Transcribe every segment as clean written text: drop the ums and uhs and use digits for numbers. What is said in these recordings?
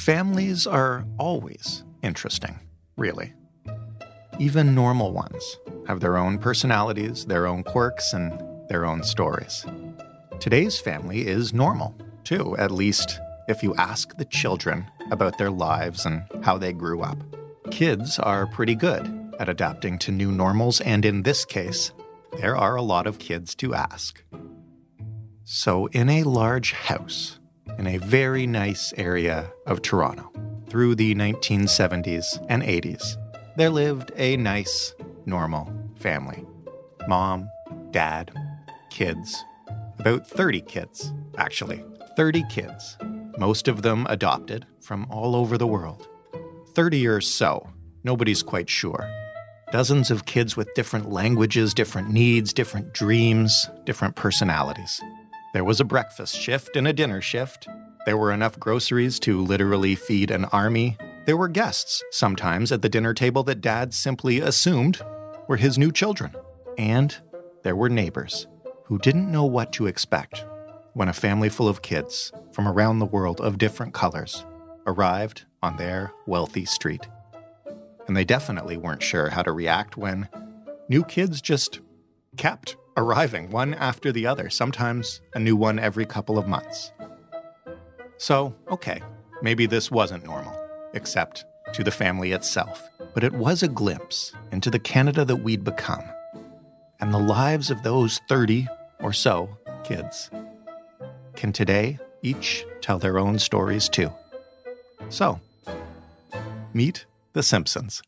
Families are always interesting, really. Even normal ones have their own personalities, their own quirks, and their own stories. Today's family is normal, too, at least if you ask the children about their lives and how they grew up. Kids are pretty good at adapting to new normals, and in this case, there are a lot of kids to ask. So in a large house, in a very nice area of Toronto, through the 1970s and 80s, there lived a nice, normal family. Mom, dad, kids. About 30 kids, actually. 30 kids. Most of them adopted from all over the world. 30 or so. Nobody's quite sure. Dozens of kids with different languages, different needs, different dreams, different personalities. There was a breakfast shift and a dinner shift. There were enough groceries to literally feed an army. There were guests, sometimes at the dinner table that Dad simply assumed were his new children. And there were neighbors who didn't know what to expect when a family full of kids from around the world of different colors arrived on their wealthy street. And they definitely weren't sure how to react when new kids just kept arriving one after the other, sometimes a new one every couple of months. So, okay, maybe this wasn't normal, except to the family itself. But it was a glimpse into the Canada that we'd become, and the lives of those 30 or so kids can today each tell their own stories too. So, meet the Simpsons.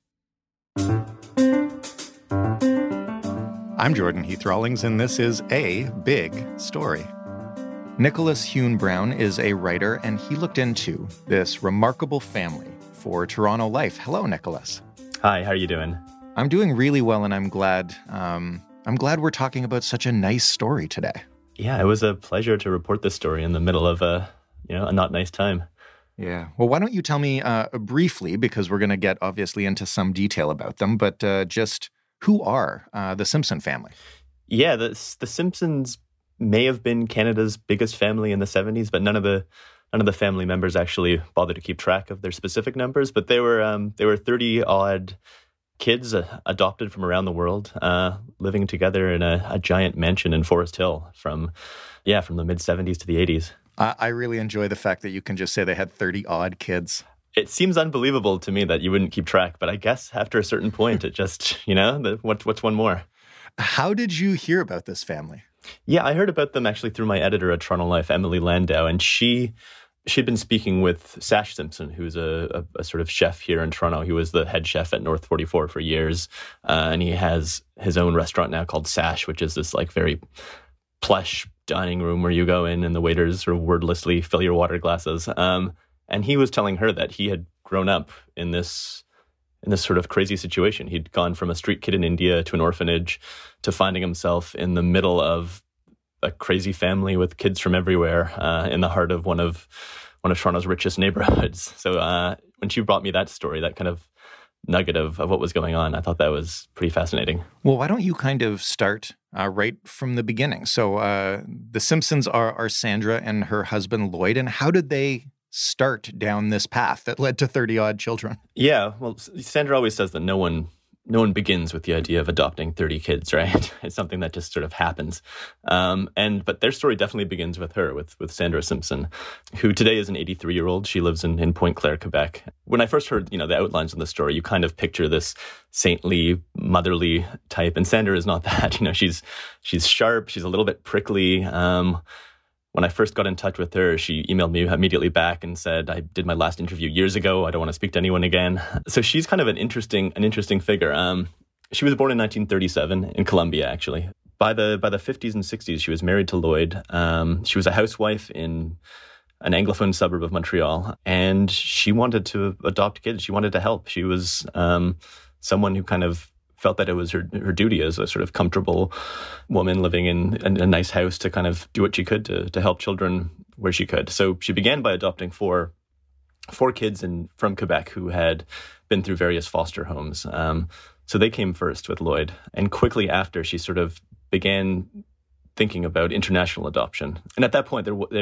I'm Jordan Heath Rawlings, and this is A Big Story. Nicholas Hune Brown is a writer, and he looked into this remarkable family for Toronto Life. Hello, Nicholas. Hi, how are you doing? I'm doing really well, and I'm glad we're talking about such a nice story today. Yeah, it was a pleasure to report this story in the middle of a not nice time. Yeah. Well, why don't you tell me briefly, because we're going to get obviously into some detail about them, but just who are the Simpson family? Yeah, the Simpsons may have been Canada's biggest family in the 70s, but none of the family members actually bothered to keep track of their specific numbers. But they were 30-odd kids adopted from around the world, living together in a giant mansion in Forest Hill from the mid-70s to the 80s. I really enjoy the fact that you can just say they had 30-odd kids. It seems unbelievable to me that you wouldn't keep track, but I guess after a certain point, it just, what's one more? How did you hear about this family? Yeah, I heard about them actually through my editor at Toronto Life, Emily Landau, and she'd been speaking with Sash Simpson, who's a sort of chef here in Toronto. He was the head chef at North 44 for years, and he has his own restaurant now called Sash, which is this like very plush dining room where you go in and the waiters sort of wordlessly fill your water glasses. And he was telling her that he had grown up in this sort of crazy situation. He'd gone from a street kid in India to an orphanage to finding himself in the middle of a crazy family with kids from everywhere in the heart of one of Toronto's richest neighborhoods. So when she brought me that story, that kind of nugget of what was going on, I thought that was pretty fascinating. Well, why don't you kind of start right from the beginning? So the Simpsons are Sandra and her husband Lloyd, and how did they start down this path that led to 30-odd children? Yeah, well, Sandra always says that no one begins with the idea of adopting 30 kids, right? It's something that just sort of happens. But their story definitely begins with her, with Sandra Simpson, who today is an 83-year-old. She lives in Pointe Claire, Quebec. When I first heard, the outlines of the story, you kind of picture this saintly, motherly type, and Sandra is not that. She's sharp, she's a little bit prickly. When I first got in touch with her, she emailed me immediately back and said, I did my last interview years ago. I don't want to speak to anyone again. So she's kind of an interesting figure. She was born in 1937 in Colombia, actually. By the 50s and 60s, she was married to Lloyd. She was a housewife in an Anglophone suburb of Montreal, and she wanted to adopt kids. She wanted to help. She was someone who kind of felt that it was her duty as a sort of comfortable woman living in a nice house to kind of do what she could to help children where she could. So she began by adopting four kids from Quebec who had been through various foster homes. So they came first with Lloyd. And quickly after, she sort of began thinking about international adoption. And at that point, there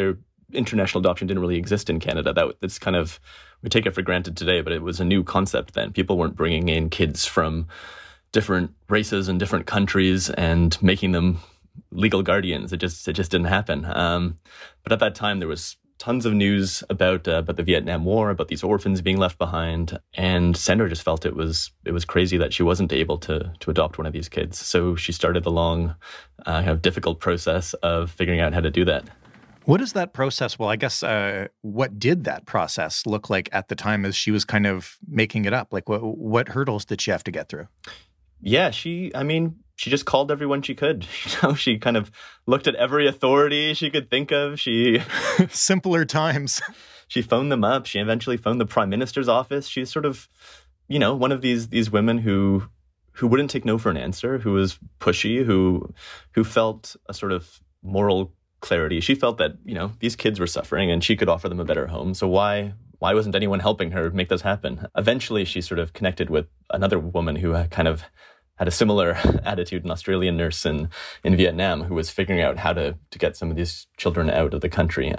international adoption didn't really exist in Canada. That's kind of, we take it for granted today, but it was a new concept then. People weren't bringing in kids from different races and different countries and making them legal guardians. It just didn't happen. But at that time, there was tons of news about the Vietnam War, about these orphans being left behind, and Sandra just felt it was crazy that she wasn't able to adopt one of these kids. So she started the long, kind of difficult process of figuring out how to do that. What is that process? Well, I guess what did that process look like at the time as she was kind of making it up? Like, what hurdles did she have to get through? Yeah, she just called everyone she could. She kind of looked at every authority she could think of. Simpler times. She phoned them up. She eventually phoned the Prime Minister's office. She's sort of, one of these women who wouldn't take no for an answer, who was pushy, who felt a sort of moral clarity. She felt that, these kids were suffering and she could offer them a better home. So why wasn't anyone helping her make this happen? Eventually, she sort of connected with another woman who kind of had a similar attitude, an Australian nurse in Vietnam, who was figuring out how to get some of these children out of the country.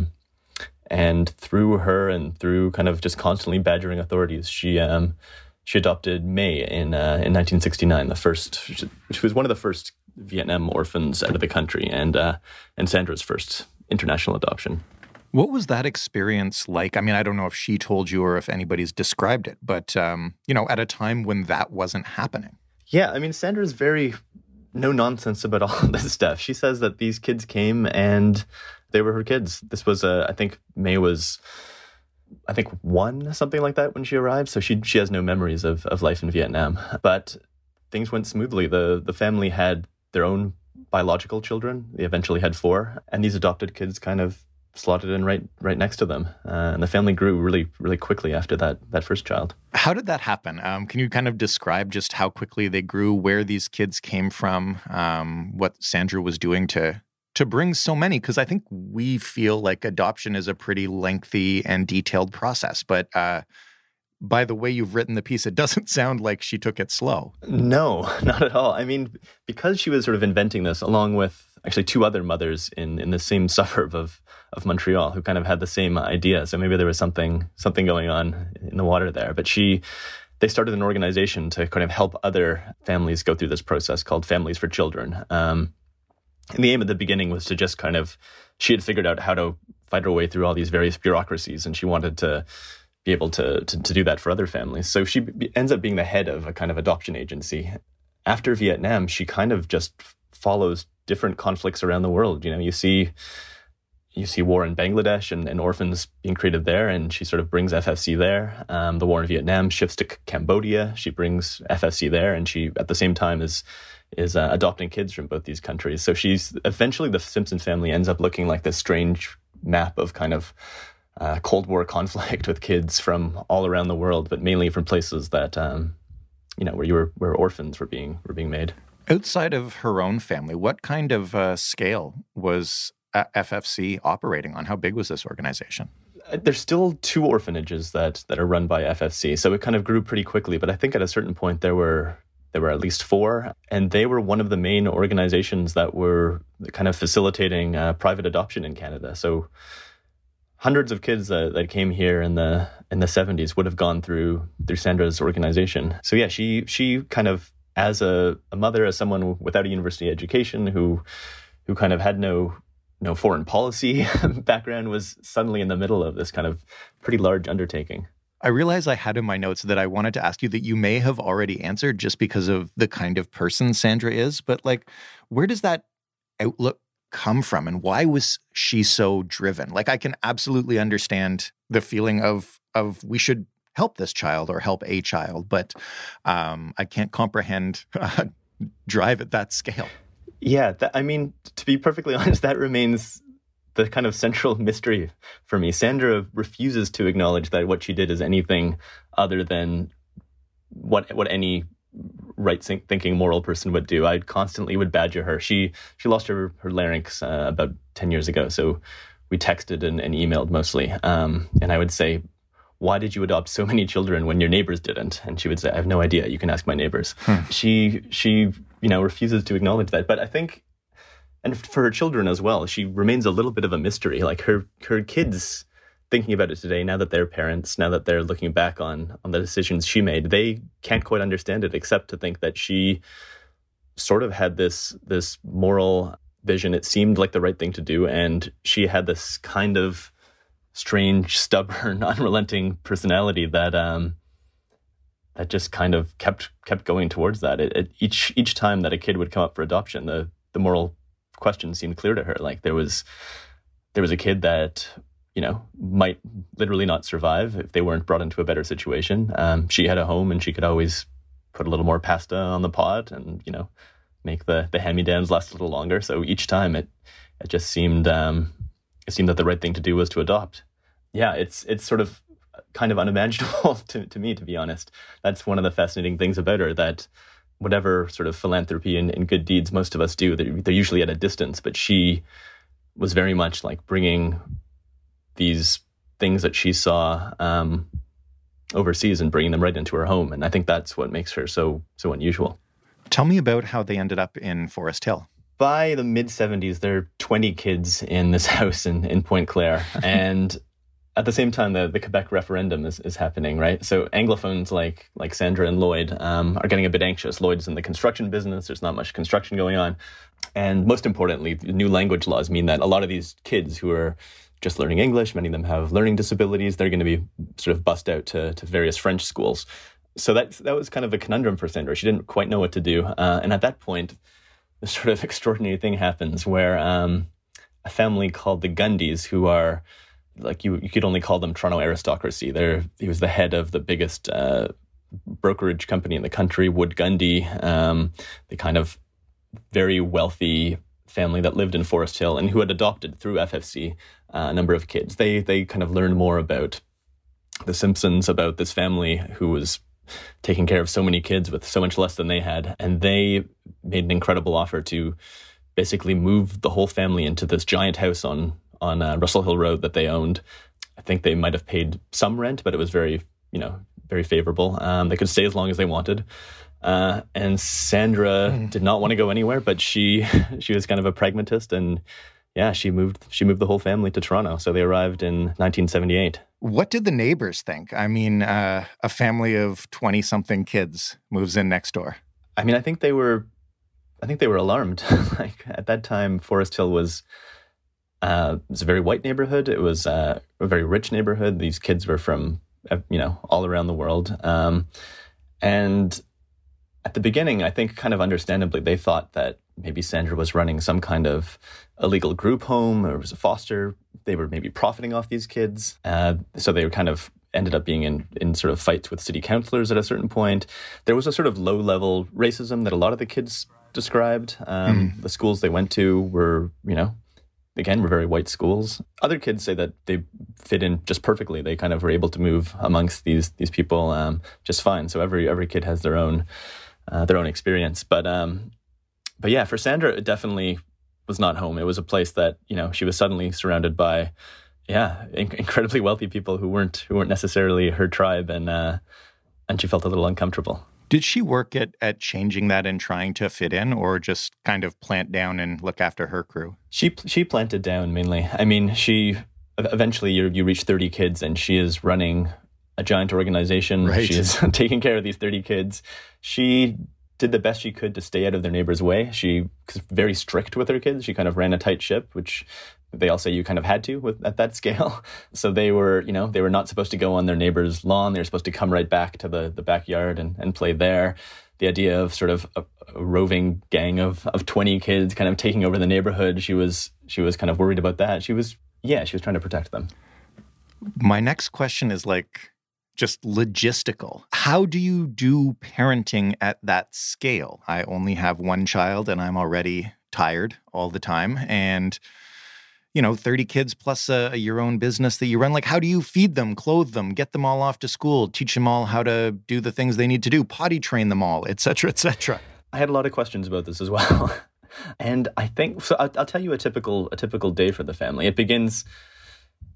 And through her and through kind of just constantly badgering authorities, she adopted May in 1969, she was one of the first Vietnam orphans out of the country, and Sandra's first international adoption. What was that experience like? I mean, I don't know if she told you or if anybody's described it, but, at a time when that wasn't happening. Yeah, I mean, Sandra's very no-nonsense about all this stuff. She says that these kids came and they were her kids. This was, I think May was, one, something like that when she arrived. So she has no memories of life in Vietnam. But things went smoothly. The family had their own biological children. They eventually had 4. And these adopted kids kind of slotted in right next to them. And the family grew really, really quickly after that first child. How did that happen? Can you kind of describe just how quickly they grew, where these kids came from, what Sandra was doing to bring so many? Because I think we feel like adoption is a pretty lengthy and detailed process. But by the way you've written the piece, it doesn't sound like she took it slow. No, not at all. I mean, because she was sort of inventing this along with actually 2 other mothers in the same suburb of Montreal who kind of had the same idea. So maybe there was something going on in the water there. But they started an organization to kind of help other families go through this process called Families for Children. And the aim at the beginning was to just she had figured out how to fight her way through all these various bureaucracies, and she wanted to be able to do that for other families. So she ends up being the head of a kind of adoption agency. After Vietnam, she kind of just follows different conflicts around the world. You see war in Bangladesh and orphans being created there, and she sort of brings FFC there. The war in Vietnam shifts to Cambodia. She brings FFC there, and she, at the same time, is adopting kids from both these countries. So she's eventually, the Simpson family ends up looking like this strange map of kind of Cold War conflict with kids from all around the world, but mainly from places that where orphans were being made. Outside of her own family, what kind of scale was FFC operating on? How big was this organization? There's still 2 orphanages that are run by FFC, so it kind of grew pretty quickly. But I think at a certain point there were at least 4, and they were one of the main organizations that were kind of facilitating private adoption in Canada. So hundreds of kids that came here in the 70s would have gone through Sandra's organization. So yeah, she kind of, as a mother, as someone without a university education who kind of had no foreign policy background, was suddenly in the middle of this kind of pretty large undertaking. I realize I had in my notes that I wanted to ask you that you may have already answered just because of the kind of person Sandra is, but where does that outlook come from, and why was she so driven? I can absolutely understand the feeling of we should help this child or help a child, but I can't comprehend drive at that scale. Yeah, to be perfectly honest, that remains the kind of central mystery for me. Sandra refuses to acknowledge that what she did is anything other than what any right-thinking moral person would do. I constantly would badger her. She lost her larynx about 10 years ago, so we texted and emailed mostly. And I would say, why did you adopt so many children when your neighbors didn't? And she would say, I have no idea. You can ask my neighbors. She refuses to acknowledge that. But I think and for her children as well, she remains a little bit of a mystery. Like her kids, thinking about it today, now that they're parents, now that they're looking back on the decisions she made, they can't quite understand it, except to think that she sort of had this moral vision. It seemed like the right thing to do, and she had this kind of strange, stubborn, unrelenting personality that that just kind of kept going towards that. Each time that a kid would come up for adoption, the moral question seemed clear to her. Like there was a kid that, you know, might literally not survive if they weren't brought into a better situation. She had a home, and she could always put a little more pasta on the pot, and, you know, make the hand-me-downs last a little longer. So each time it just seemed that the right thing to do was to adopt. Yeah, it's sort of kind of unimaginable to me, to be honest. That's one of the fascinating things about her, that whatever sort of philanthropy and good deeds most of us do, they're usually at a distance, but she was very much like bringing these things that she saw overseas and bringing them right into her home. And I think that's what makes her so unusual. Tell me about how they ended up in Forest Hill. By the mid-70s, there are 20 kids in this house in Pointe Claire. And at the same time, the Quebec referendum is happening, right? So Anglophones like Sandra and Lloyd are getting a bit anxious. Lloyd's in the construction business. There's not much construction going on. And most importantly, the new language laws mean that a lot of these kids who are just learning English, many of them have learning disabilities, they're going to be sort of bussed out to various French schools. So that was kind of a conundrum for Sandra. She didn't quite know what to do. And at that point, this sort of extraordinary thing happens where a family called the Gundys, who are, like, you could only call them Toronto aristocracy. He was the head of the biggest brokerage company in the country, Wood Gundy, the kind of very wealthy family that lived in Forest Hill and who had adopted through FFC a number of kids. They kind of learned more about the Simpsons, about this family who was taking care of so many kids with so much less than they had. And they made an incredible offer to basically move the whole family into this giant house on Russell Hill Road that they owned. I think they might have paid some rent, but it was very favorable. They could stay as long as they wanted. And Sandra did not want to go anywhere, but she was kind of a pragmatist, and yeah, she moved the whole family to Toronto. So they arrived in 1978. What did the neighbors think? I mean, a family of 20-something kids moves in next door. I mean, I think they were alarmed. Like at that time, Forest Hill was a very white neighborhood. It was a very rich neighborhood. These kids were from all around the world, and at the beginning, I think kind of understandably, they thought that maybe Sandra was running some kind of illegal group home, or was a foster. They were maybe profiting off these kids. So they were kind of ended up being in sort of fights with city councillors at a certain point. There was a sort of low-level racism that a lot of the kids described. The schools they went to were, again, were very white schools. Other kids say that they fit in just perfectly. They kind of were able to move amongst these people just fine. So every kid has their own experience. But yeah, for Sandra, it definitely was not home. It was a place that, she was suddenly surrounded by, incredibly wealthy people who weren't necessarily her tribe, and she felt a little uncomfortable. Did she work at changing that and trying to fit in, or just kind of plant down and look after her crew? She planted down mainly. I mean, she eventually you reach 30 kids, and she is running a giant organization. Right. She is taking care of these 30 kids. She did the best she could to stay out of their neighbors' way. She was very strict with her kids. She kind of ran a tight ship, which they all say you kind of had to at that scale. So they were not supposed to go on their neighbor's lawn. They were supposed to come right back to the backyard and play there. The idea of sort of a roving gang of 20 kids kind of taking over the neighborhood, she was kind of worried about that. She was trying to protect them. My next question is just logistical. How do you do parenting at that scale? I only have one child and I'm already tired all the time. And, 30 kids plus your own business that you run. How do you feed them, clothe them, get them all off to school, teach them all how to do the things they need to do, potty train them all, et cetera, et cetera? I had a lot of questions about this as well. And I think, so I'll tell you a typical day for the family. It begins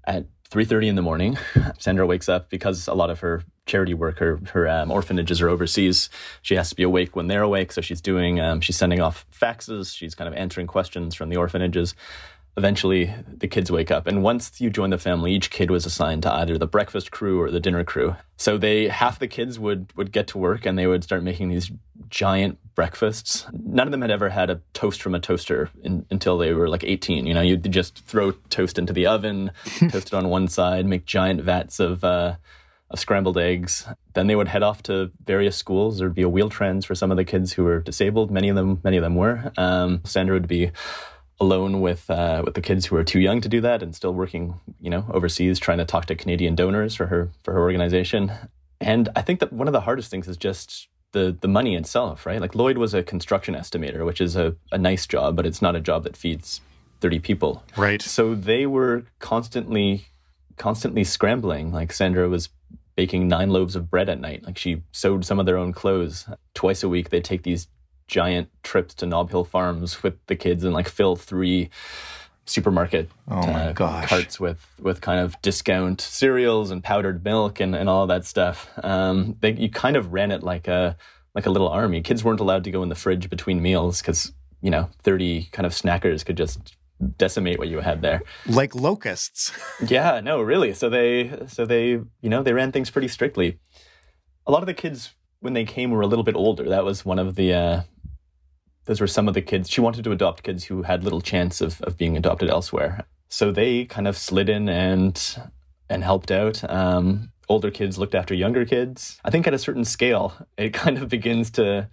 At 3:30 in the morning, Sandra wakes up because a lot of her charity work, her orphanages are overseas. She has to be awake when they're awake. So she's she's sending off faxes. She's kind of answering questions from the orphanages. Eventually, the kids wake up. And once you join the family, each kid was assigned to either the breakfast crew or the dinner crew. So half the kids would get to work and they would start making these giant breakfasts. None of them had ever had a toast from a toaster until they were like 18. You'd just throw toast into the oven, toast it on one side, make giant vats of scrambled eggs. Then they would head off to various schools. There'd be a wheel trans for some of the kids who were disabled. Many of them were. Sandra would be alone with the kids who are too young to do that and still working, overseas, trying to talk to Canadian donors for her organization. And I think that one of the hardest things is just the money itself, right? Like Lloyd was a construction estimator, which is a nice job, but it's not a job that feeds 30 people. Right. So they were constantly scrambling. Like Sandra was baking 9 loaves of bread at night. Like she sewed some of their own clothes. Twice a week, they'd take these giant trips to Nob Hill Farms with the kids and like fill 3 supermarket carts with kind of discount cereals and powdered milk and all of that stuff. You kind of ran it like a little army. Kids weren't allowed to go in the fridge between meals because 30 kind of snackers could just decimate what you had there, like locusts. Yeah, no, really. So they they ran things pretty strictly. A lot of the kids when they came were a little bit older. That was one of the those were some of the kids. She wanted to adopt kids who had little chance of being adopted elsewhere. So they kind of slid in and helped out. Older kids looked after younger kids. I think at a certain scale, it kind of begins to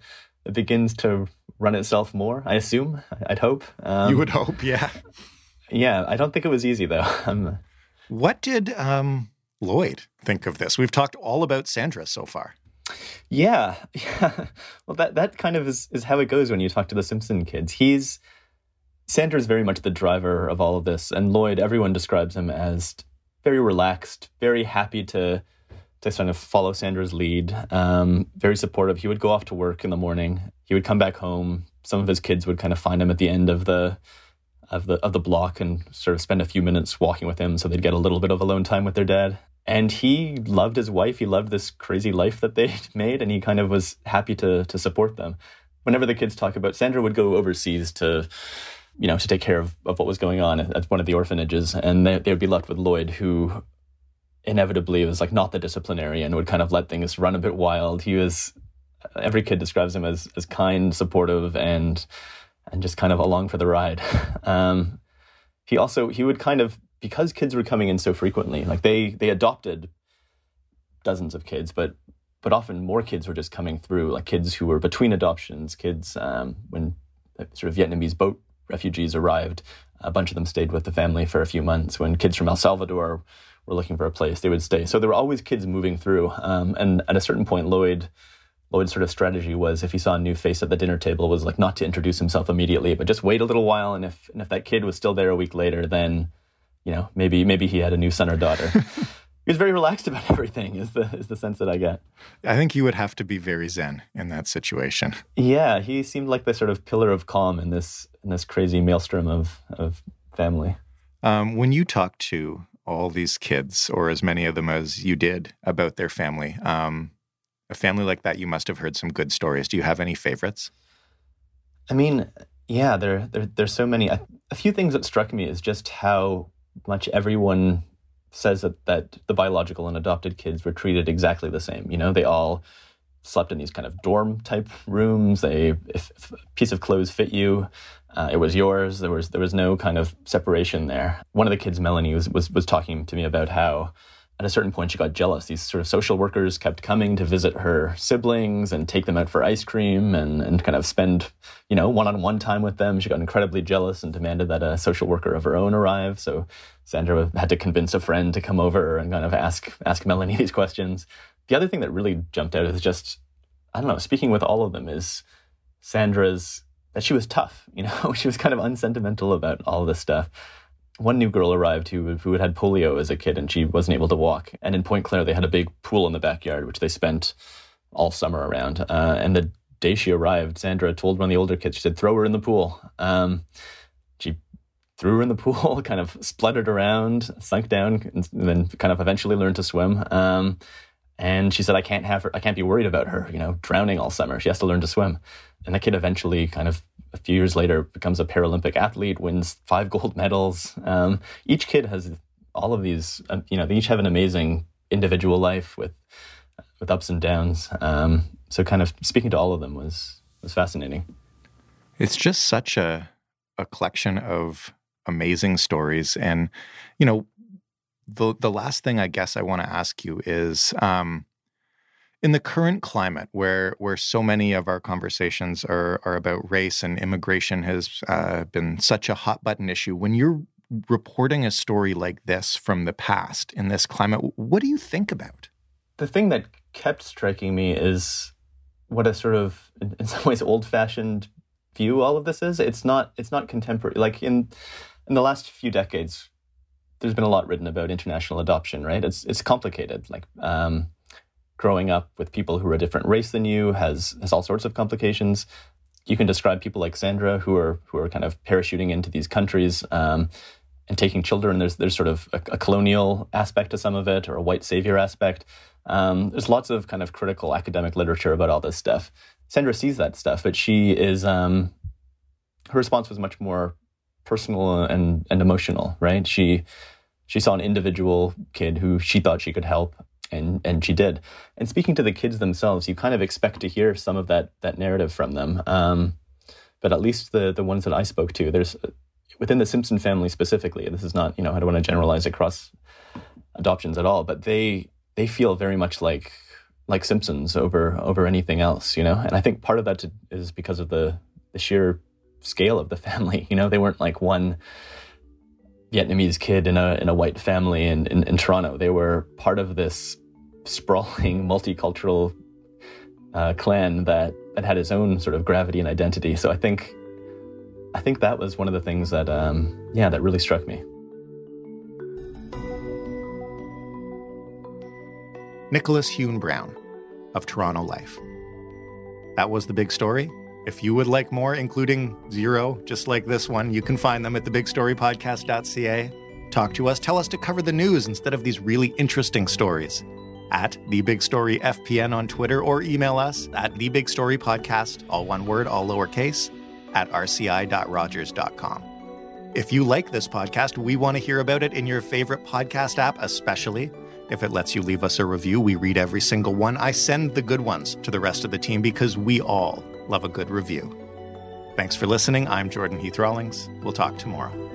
run itself more, I assume. I'd hope. You would hope, yeah. Yeah, I don't think it was easy, though. What did Lloyd think of this? We've talked all about Sandra so far. Yeah. Well, that kind of is how it goes when you talk to the Simpson kids. Sandra's very much the driver of all of this, and Lloyd, everyone describes him as very relaxed, very happy to kind of follow Sandra's lead, very supportive. He would go off to work in the morning. He would come back home. Some of his kids would kind of find him at the end of the block and sort of spend a few minutes walking with him, so they'd get a little bit of alone time with their dad. And he loved his wife. He loved this crazy life that they made, and he kind of was happy to support them. Whenever the kids talk about, Sandra would go overseas to take care of what was going on at one of the orphanages, and they would be left with Lloyd, who inevitably was like not the disciplinarian, would kind of let things run a bit wild. Every kid describes him as kind, supportive, and just kind of along for the ride. He would kind of, because kids were coming in so frequently, like they adopted dozens of kids, but often more kids were just coming through, like kids who were between adoptions, kids when sort of Vietnamese boat refugees arrived, a bunch of them stayed with the family for a few months. When kids from El Salvador were looking for a place, they would stay. So there were always kids moving through. And at a certain point, Lloyd's sort of strategy was, if he saw a new face at the dinner table, was like not to introduce himself immediately, but just wait a little while. And if that kid was still there a week later, then maybe he had a new son or daughter. He was very relaxed about everything, is the sense that I get. I think you would have to be very zen in that situation. Yeah, he seemed like the sort of pillar of calm in this crazy maelstrom of family. When you talk to all these kids, or as many of them as you did, about their family, a family like that, you must have heard some good stories. Do you have any favorites? I mean, yeah, there's so many. A few things that struck me is just how much everyone says that the biological and adopted kids were treated exactly the same. They all slept in these kind of dorm type rooms. If a piece of clothes fit you, it was yours. There was no kind of separation there. One of the kids, Melanie, was talking to me about how at a certain point she got jealous. These sort of social workers kept coming to visit her siblings and take them out for ice cream and kind of spend, one-on-one time with them. She got incredibly jealous and demanded that a social worker of her own arrive. So Sandra had to convince a friend to come over and kind of ask Melanie these questions. The other thing that really jumped out is just, I don't know, speaking with all of them, is Sandra's, that she was tough. She was kind of unsentimental about all of this stuff. One new girl arrived who had polio as a kid, and she wasn't able to walk. And in Point Claire, they had a big pool in the backyard, which they spent all summer around. And the day she arrived, Sandra told one of the older kids, she said, "Throw her in the pool." She threw her in the pool, kind of spluttered around, sunk down, and then kind of eventually learned to swim. And she said, I can't be worried about her, drowning all summer. She has to learn to swim. And the kid eventually, kind of a few years later, becomes a Paralympic athlete, wins 5 gold medals. Each kid has all of these, they each have an amazing individual life with ups and downs. So kind of speaking to all of them was fascinating. It's just such a collection of amazing stories. And, the last thing I guess I want to ask you is, in the current climate where so many of our conversations are about race and immigration has been such a hot button issue, when you're reporting a story like this from the past in this climate, what do you think about? The thing that kept striking me is what a sort of, in some ways, old-fashioned view all of this is. It's not contemporary. Like in the last few decades, there's been a lot written about international adoption, right? It's complicated. Like growing up with people who are a different race than you has all sorts of complications. You can describe people like Sandra who are kind of parachuting into these countries and taking children. There's sort of a colonial aspect to some of it, or a white savior aspect. There's lots of kind of critical academic literature about all this stuff. Sandra sees that stuff, but she is her response was much more personal and emotional, right? She saw an individual kid who she thought she could help, and she did. And speaking to the kids themselves, you kind of expect to hear some of that narrative from them. But at least the ones that I spoke to, there's within the Simpson family specifically, this is not, I don't want to generalize across adoptions at all, but they feel very much like Simpsons over anything else, And I think part of that is because of the sheer scale of the family. They weren't like one Vietnamese kid in a white family in Toronto. They were part of this sprawling multicultural clan that had its own sort of gravity and identity. So I think that was one of the things that that really struck me. Nicholas Huhn-Brown of Toronto Life. That was The Big Story. If you would like more, including 0, just like this one, you can find them at thebigstorypodcast.ca. Talk to us. Tell us to cover the news instead of these really interesting stories at The Big Story FPN on Twitter, or email us at thebigstorypodcast, all one word, all lowercase, at rci.rogers.com. If you like this podcast, we want to hear about it in your favorite podcast app, especially if it lets you leave us a review. We read every single one. I send the good ones to the rest of the team because we all love a good review. Thanks for listening. I'm Jordan Heath Rawlings. We'll talk tomorrow.